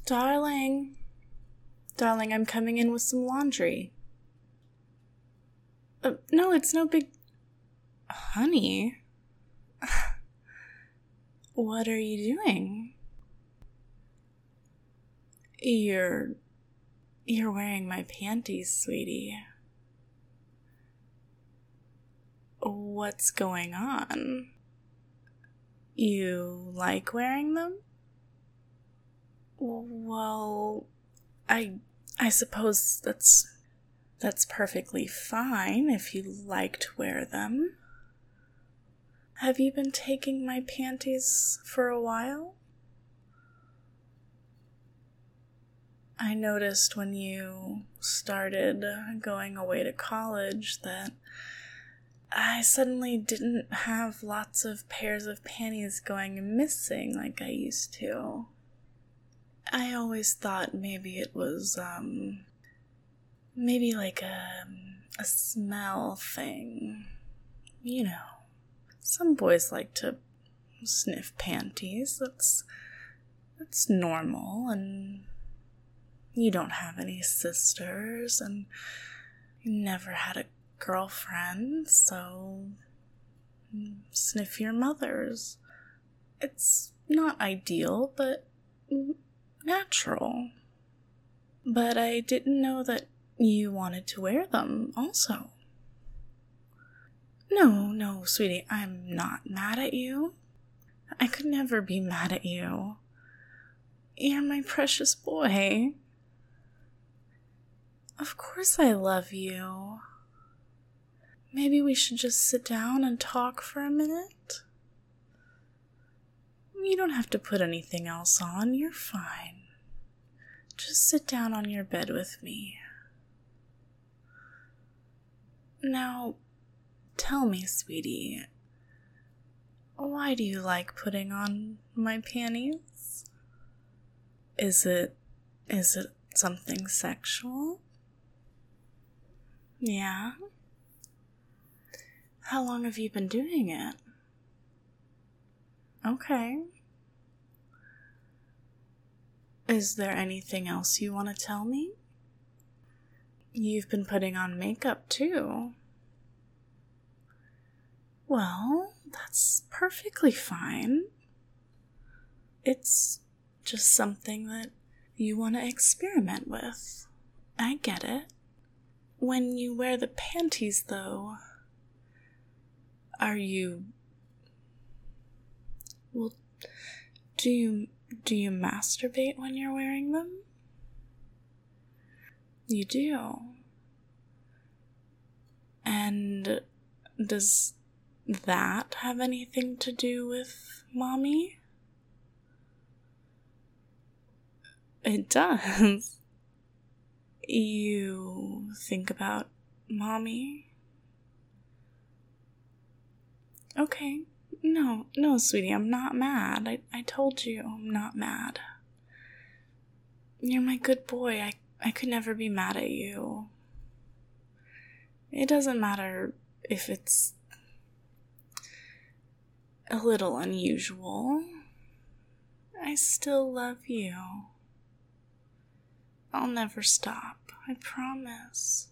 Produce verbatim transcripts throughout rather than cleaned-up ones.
Darling. Darling, I'm coming in with some laundry. Uh, no, it's no big... Honey? What are you doing? You're... You're wearing my panties, sweetie. What's going on? You like wearing them? Well, I I suppose that's that's perfectly fine if you like to wear them. Have you been taking my panties for a while? I noticed when you started going away to college that I suddenly didn't have lots of pairs of panties going missing like I used to. I always thought maybe it was, um, maybe like a, a smell thing. You know, some boys like to sniff panties. That's, that's normal, and you don't have any sisters, and you never had a girlfriend, so sniff your mother's. It's not ideal, but natural. But I didn't know that you wanted to wear them also. No, no, sweetie, I'm not mad at you. I could never be mad at you. You're my precious boy. Of course I love you. Maybe we should just sit down and talk for a minute? You don't have to put anything else on, you're fine. Just sit down on your bed with me. Now, tell me, sweetie, why do you like putting on my panties? Is it, is it something sexual? Yeah? How long have you been doing it? Okay. Is there anything else you want to tell me? You've been putting on makeup too. Well, that's perfectly fine. It's just something that you want to experiment with. I get it. When you wear the panties, though, are you... Well, do you... do you masturbate when you're wearing them? You do. And does that have anything to do with Mommy? It does. You think about Mommy? Okay. No, no, sweetie, I'm not mad. I, I told you I'm not mad. You're my good boy. I, I could never be mad at you. It doesn't matter if it's a little unusual. I still love you. I'll never stop, I promise.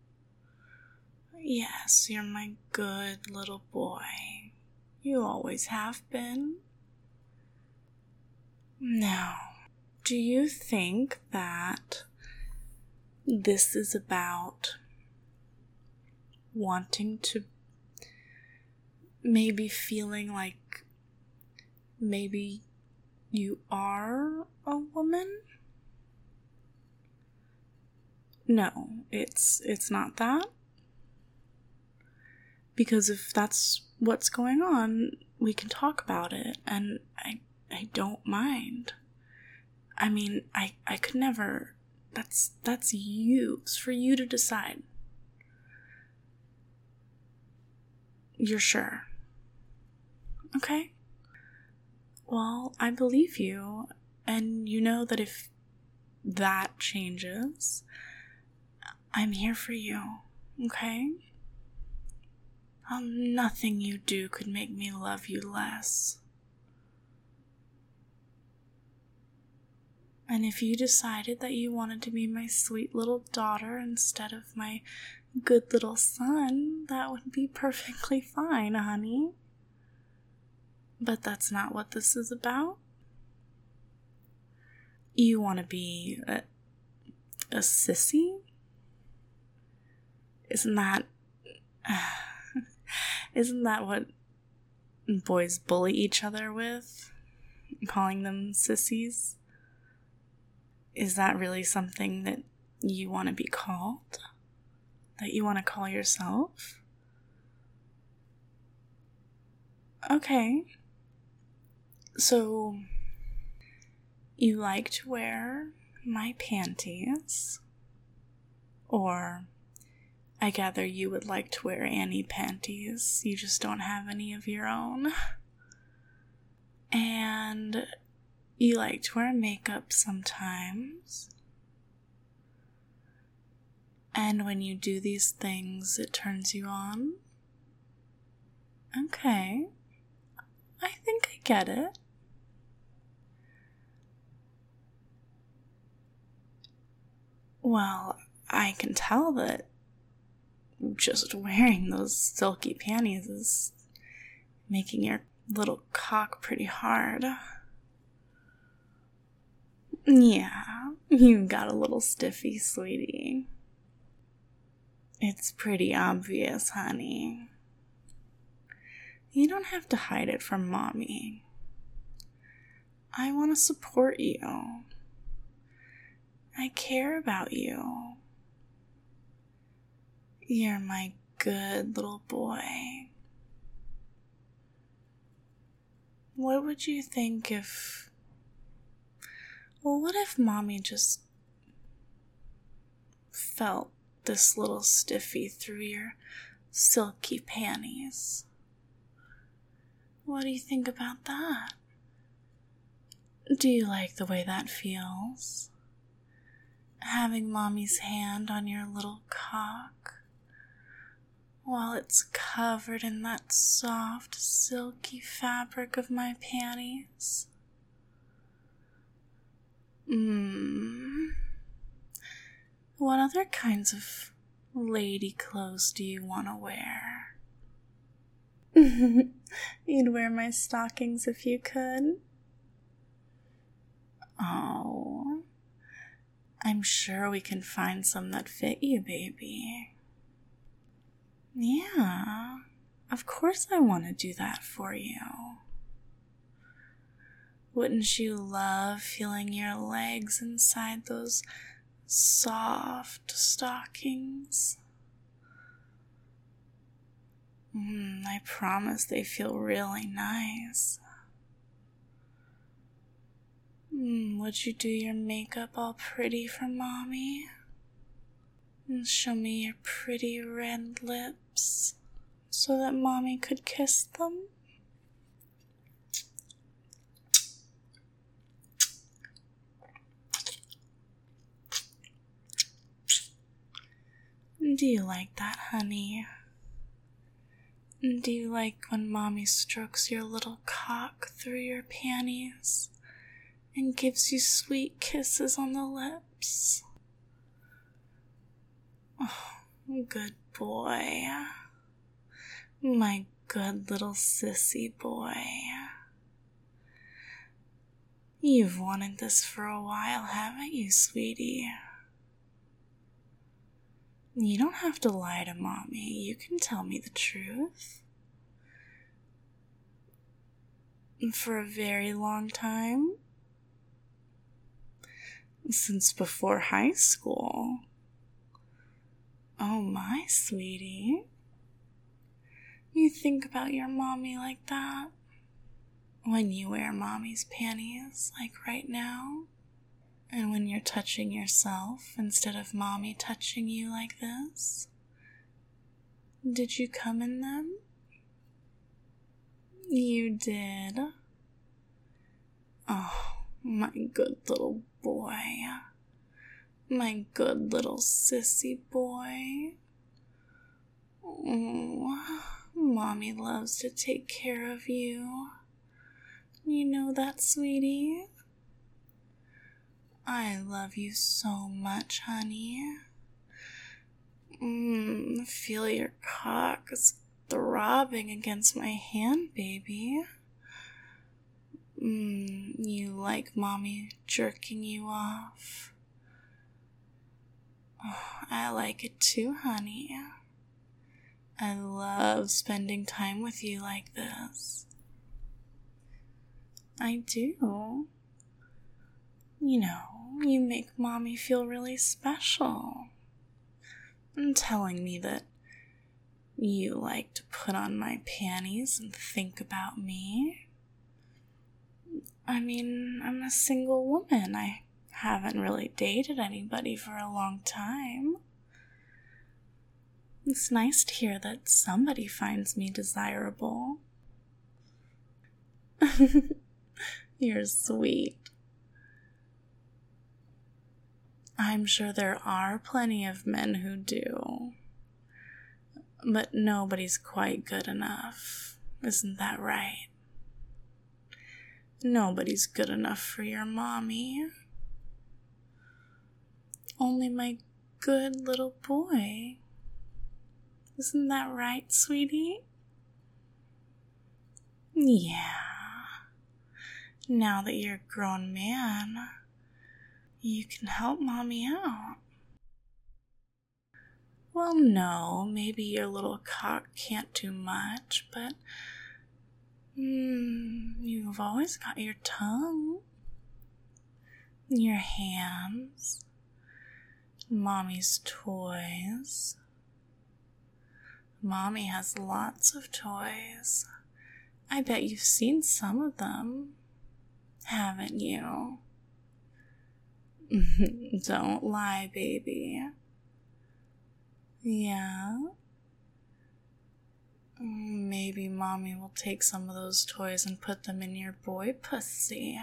Yes, you're my good little boy. You always have been. Now, do you think that this is about wanting to, maybe feeling like maybe you are a woman? No, it's it's not that. Because if that's what's going on, we can talk about it, and I I don't mind. I mean, I, I could never, that's, that's you, it's for you to decide. You're sure? Okay. Well, I believe you, and you know that if that changes, I'm here for you, okay? Um, nothing you do could make me love you less. And if you decided that you wanted to be my sweet little daughter instead of my good little son, that would be perfectly fine, honey. But that's not what this is about. You want to be a, a sissy? Isn't that... Isn't that what boys bully each other with? Calling them sissies? Is that really something that you want to be called? That you want to call yourself? Okay. So, you like to wear my panties? Or, I gather you would like to wear Annie panties, you just don't have any of your own. And you like to wear makeup sometimes. And when you do these things, it turns you on? Okay. I think I get it. Well, I can tell that just wearing those silky panties is making your little cock pretty hard. Yeah, you got a little stiffy, sweetie. It's pretty obvious, honey. You don't have to hide it from Mommy. I want to support you. I care about you. You're my good little boy. What would you think if... Well, what if Mommy just felt this little stiffy through your silky panties? What do you think about that? Do you like the way that feels? Having Mommy's hand on your little cock while it's covered in that soft, silky fabric of my panties? Mmm. What other kinds of lady clothes do you want to wear? You'd wear my stockings if you could. Oh, I'm sure we can find some that fit you, baby. Yeah, of course I want to do that for you. Wouldn't you love feeling your legs inside those soft stockings? Mm, I promise they feel really nice. Mm, would you do your makeup all pretty for Mommy? And show me your pretty red lips so that Mommy could kiss them? Do you like that, honey? Do you like when Mommy strokes your little cock through your panties and gives you sweet kisses on the lips? Oh, good boy. My good little sissy boy. You've wanted this for a while, haven't you, sweetie? You don't have to lie to Mommy. You can tell me the truth. For a very long time. Since before high school. Oh my, sweetie. You think about your Mommy like that? When you wear Mommy's panties, like right now? And when you're touching yourself instead of Mommy touching you like this? Did you come in them? You did? Oh, my good little boy. My good little sissy boy. Oh, Mommy loves to take care of you. You know that, sweetie? I love you so much, honey. Mmm, feel your cock is throbbing against my hand, baby. Mmm, you like mommy jerking you off? Oh, I like it too, honey. I love spending time with you like this. I do. You know, you make mommy feel really special. And telling me that you like to put on my panties and think about me. I mean, I'm a single woman. I haven't really dated anybody for a long time. It's nice to hear that somebody finds me desirable. You're sweet. I'm sure there are plenty of men who do. But nobody's quite good enough. Isn't that right? Nobody's good enough for your mommy. Only my good little boy. Isn't that right, sweetie? Yeah. Now that you're a grown man, you can help mommy out. Well, no, maybe your little cock can't do much, but mm, you've always got your tongue, your hands, mommy's toys. Mommy has lots of toys. I bet you've seen some of them, haven't you? Don't lie, baby. Yeah? Maybe mommy will take some of those toys and put them in your boy pussy.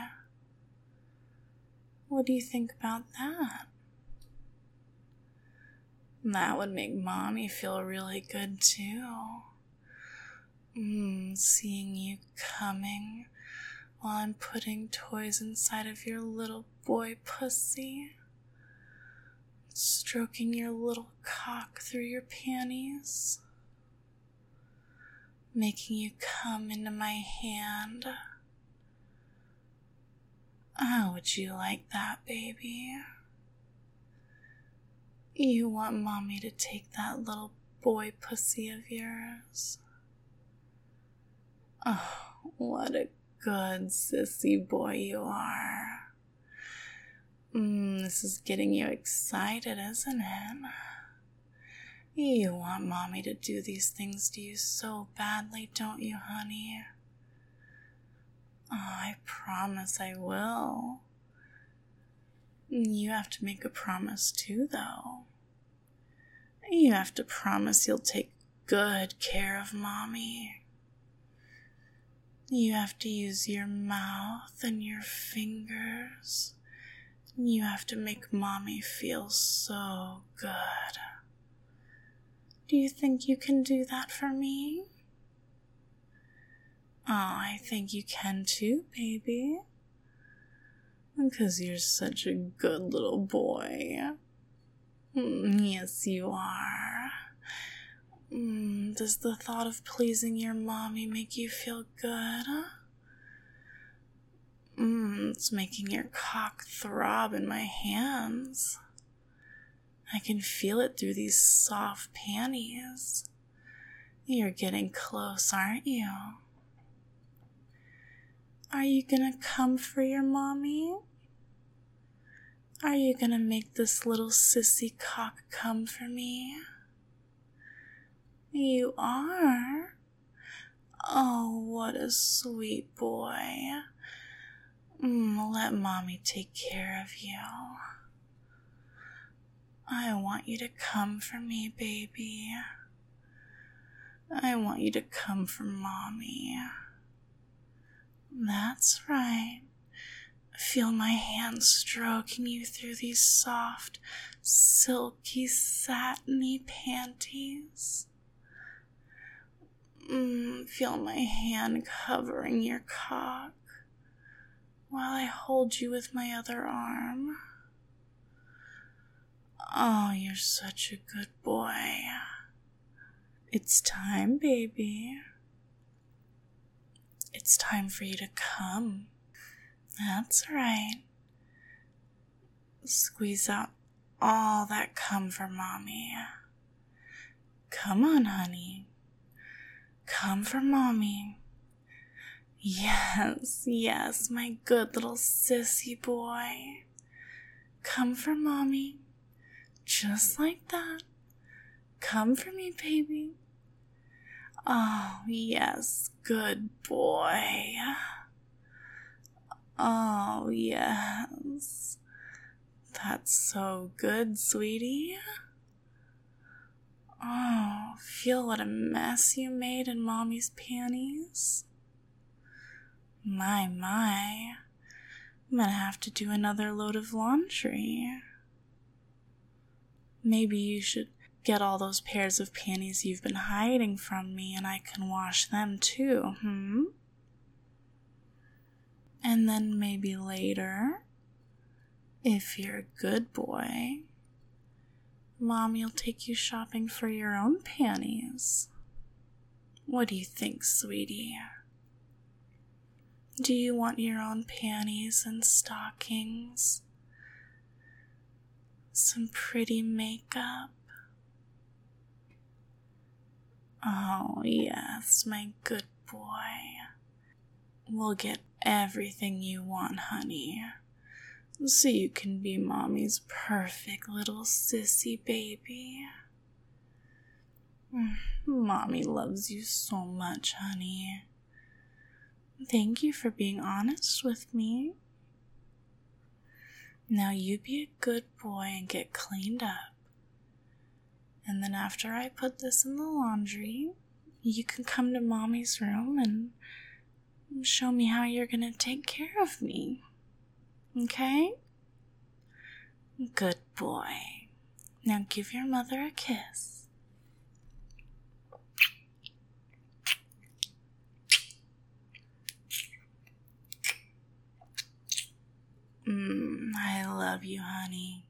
What do you think about that? That would make mommy feel really good too. Mm, seeing you coming while I'm putting toys inside of your little boy pussy. Stroking your little cock through your panties. Making you come into my hand. How would you like that, baby? You want mommy to take that little boy pussy of yours? Oh, what a good sissy boy you are. Mm, this is getting you excited, isn't it? You want mommy to do these things to you so badly, don't you, honey? Oh, I promise I will. You have to make a promise too, though. You have to promise you'll take good care of mommy. You have to use your mouth and your fingers. You have to make mommy feel so good. Do you think you can do that for me? Oh, I think you can too, baby. Because you're such a good little boy. Mm, yes, you are. Mm, does the thought of pleasing your mommy make you feel good? Mm, it's making your cock throb in my hands. I can feel it through these soft panties. You're getting close, aren't you? Are you gonna come for your mommy? Are you gonna make this little sissy cock come for me? You are? Oh, what a sweet boy. Mm, let mommy take care of you. I want you to come for me, baby. I want you to come for mommy. That's right. Feel my hands stroking you through these soft, silky, satiny panties. Mm, feel my hand covering your cock while I hold you with my other arm. Oh, you're such a good boy. It's time, baby. It's time for you to come. That's right. Squeeze out all that cum for mommy. Come on, honey. Come for mommy. Yes, yes, my good little sissy boy. Come for mommy. Just like that. Come for me, baby. Oh, yes, good boy. Oh, yes. That's so good, sweetie. Oh, feel what a mess you made in mommy's panties. My, my. I'm gonna have to do another load of laundry. Maybe you should get all those pairs of panties you've been hiding from me and I can wash them too, hmm? And then maybe later, if you're a good boy, Mommy'll take you shopping for your own panties. What do you think, sweetie? Do you want your own panties and stockings? Some pretty makeup? Oh, yes, my good boy. We'll get everything you want, honey, so you can be mommy's perfect little sissy baby. Mommy loves you so much, honey. Thank you for being honest with me. Now you be a good boy and get cleaned up. And then after I put this in the laundry, you can come to mommy's room and show me how you're gonna take care of me. Okay? Good boy. Now give your mother a kiss. Mmm, I love you, honey.